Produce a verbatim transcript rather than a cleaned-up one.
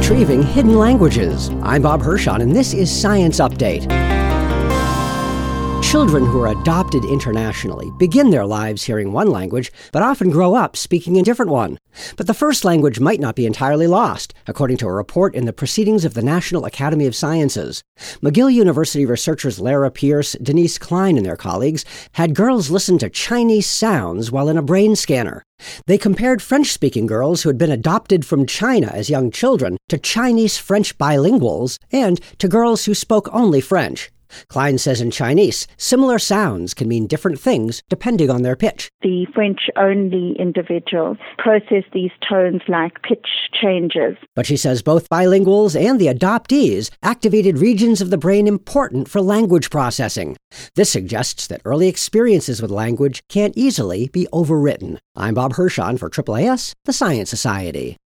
retrieving hidden languages. I'm Bob Hirschon, and this is Science Update. Children who are adopted internationally begin their lives hearing one language, but often grow up speaking a different one. But the first language might not be entirely lost, according to a report in the Proceedings of the National Academy of Sciences. McGill University researchers Lara Pierce, Denise Klein, and their colleagues had girls listen to Chinese sounds while in a brain scanner. They compared French-speaking girls who had been adopted from China as young children to Chinese-French bilinguals and to girls who spoke only French. Klein says in Chinese, similar sounds can mean different things depending on their pitch. The French-only individuals process these tones like pitch changes. But she says both bilinguals and the adoptees activated regions of the brain important for language processing. This suggests that early experiences with language can't easily be overwritten. I'm Bob Hirschon for A A A S, the Science Society.